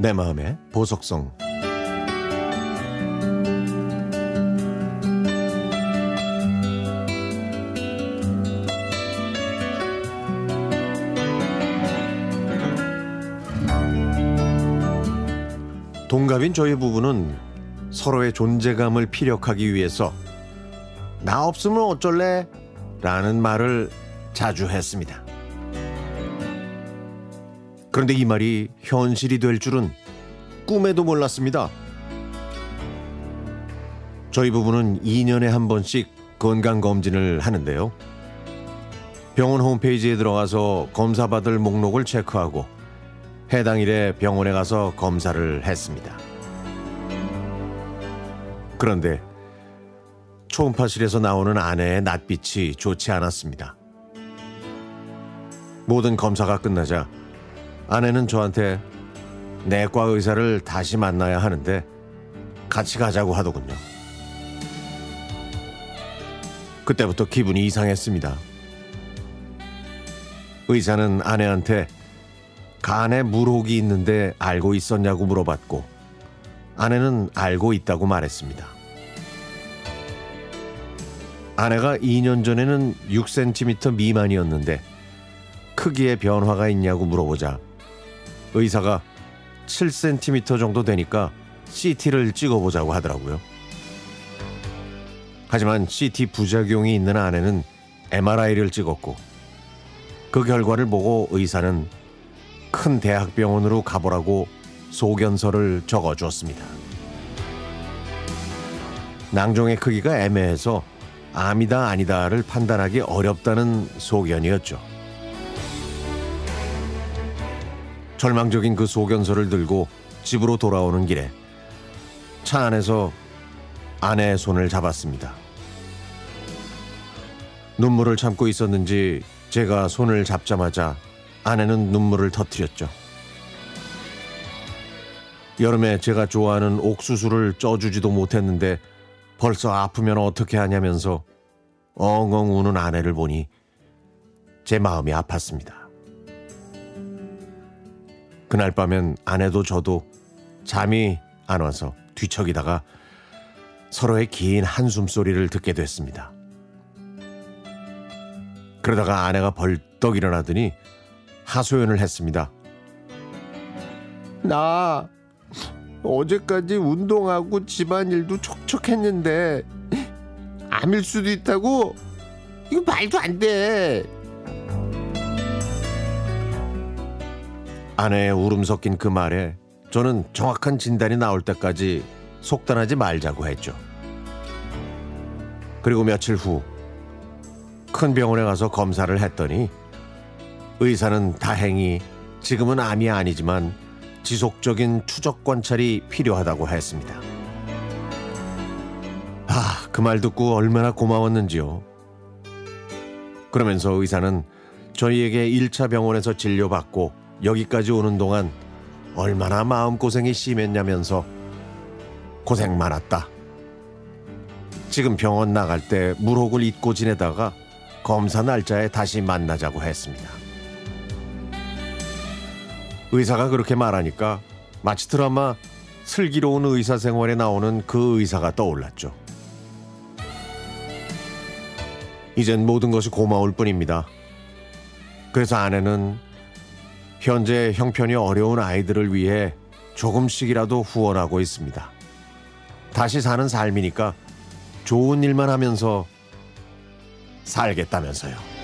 내 마음의 보석성. 동갑인 저희 부부는 서로의 존재감을 피력하기 위해서 나 없으면 어쩔래? 라는 말을 자주 했습니다. 그런데 이 말이 현실이 될 줄은 꿈에도 몰랐습니다. 저희 부부는 2년에 한 번씩 건강검진을 하는데요. 병원 홈페이지에 들어가서 검사받을 목록을 체크하고 해당 일에 병원에 가서 검사를 했습니다. 그런데 초음파실에서 나오는 아내의 낯빛이 좋지 않았습니다. 모든 검사가 끝나자 아내는 저한테 내과 의사를 다시 만나야 하는데 같이 가자고 하더군요. 그때부터 기분이 이상했습니다. 의사는 아내한테 간에 물혹이 있는데 알고 있었냐고 물어봤고 아내는 알고 있다고 말했습니다. 아내가 2년 전에는 6cm 미만이었는데 크기에 변화가 있냐고 물어보자 의사가 7cm 정도 되니까 CT를 찍어보자고 하더라고요. 하지만 CT 부작용이 있는 아내는 MRI를 찍었고 그 결과를 보고 의사는 큰 대학병원으로 가보라고 소견서를 적어주었습니다. 낭종의 크기가 애매해서 암이다 아니다를 판단하기 어렵다는 소견이었죠. 절망적인 그 소견서를 들고 집으로 돌아오는 길에 차 안에서 아내의 손을 잡았습니다. 눈물을 참고 있었는지 제가 손을 잡자마자 아내는 눈물을 터뜨렸죠. 여름에 제가 좋아하는 옥수수를 쪄주지도 못했는데 벌써 아프면 어떻게 하냐면서 엉엉 우는 아내를 보니 제 마음이 아팠습니다. 그날 밤엔 아내도 저도 잠이 안 와서 뒤척이다가 서로의 긴 한숨 소리를 듣게 됐습니다. 그러다가 아내가 벌떡 일어나더니 하소연을 했습니다. 나 어제까지 운동하고 집안일도 촉촉했는데 암일 수도 있다고? 이거 말도 안 돼. 아내의 울음 섞인 그 말에 저는 정확한 진단이 나올 때까지 속단하지 말자고 했죠. 그리고 며칠 후 큰 병원에 가서 검사를 했더니 의사는 다행히 지금은 암이 아니지만 지속적인 추적 관찰이 필요하다고 했습니다. 그 말 듣고 얼마나 고마웠는지요. 그러면서 의사는 저희에게 1차 병원에서 진료받고 여기까지 오는 동안 얼마나 마음고생이 심했냐면서 고생 많았다. 지금 병원 나갈 때 물혹을 잊고 지내다가 검사 날짜에 다시 만나자고 했습니다. 의사가 그렇게 말하니까 마치 드라마 슬기로운 의사생활에 나오는 그 의사가 떠올랐죠. 이젠 모든 것이 고마울 뿐입니다. 그래서 아내는 현재 형편이 어려운 아이들을 위해 조금씩이라도 후원하고 있습니다. 다시 사는 삶이니까 좋은 일만 하면서 살겠다면서요.